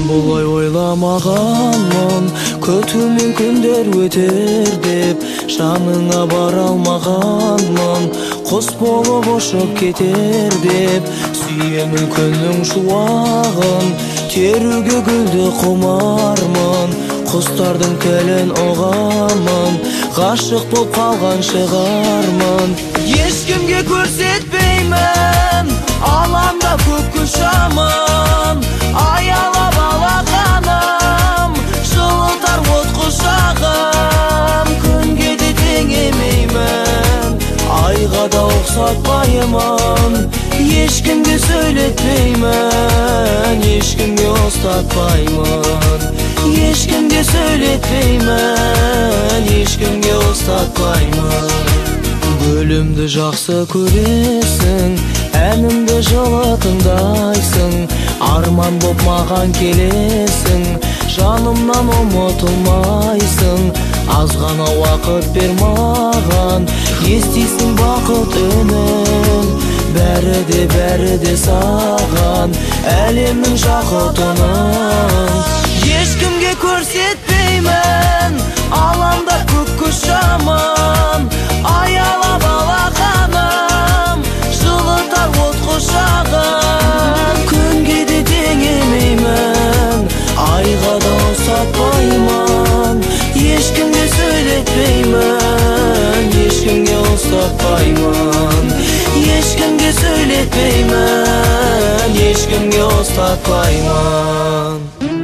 Булай ойламаганмын, көтүмүн күндөр өтер деп, жаныңа бара алмаганмын, кос болуп бошоп кетер деп. Сүйемін күннің шуағын, терүүгө гүлдү кумармын, кустардын телин оғамын, гашык болуп калган чыгармын. Эчкимге көрсөтпөймүн, аламда көк кушамын, аялап алаканым, жылытар от кушагым. Күнгө да теңемеймин, айга да оксотпаймын, эчкимге сөйлөтпөймүн, эчкимге устатпаймын, эчкимге сөйлөтпөймүн, эчкимге устатпаймын. Гүлүмдү жакшы көресиң, әнімді жылы тыңдайсың, арман боп маған келесің, жанымнан ұмытылмайсың. Аз ғана уақыт бер маған, естисің бақыт үнін, бәрі де саған, әлемнің жақұтының. Ешкімге көрсетпеймін, аламда көк кушамын, аялап алақаным, жылытар от кушагым. Күнге де теңемеймін, айға да ұқсатпаймын, ешкімге сөйлетпеймін, ешкімге ұстатпаймын, ешкімге сөйлетпеймін, ешкімге ұстатпаймын.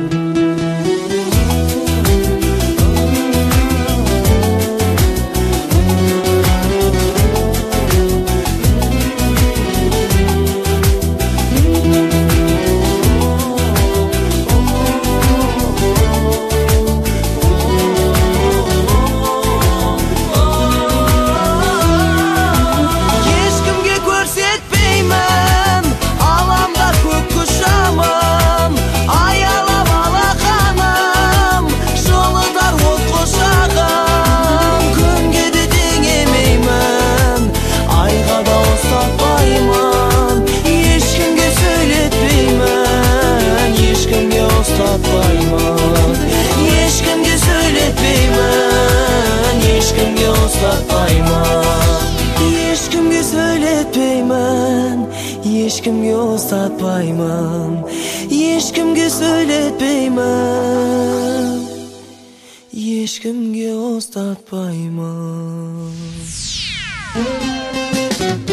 Ешкімге сөйлетпеймін, ешкімге ұстатпаймын, ешкімге сөйлетпеймін, ешкімге ұстатпаймын, ешкімге сөйлетпеймін, ешкімге ұстатпаймын.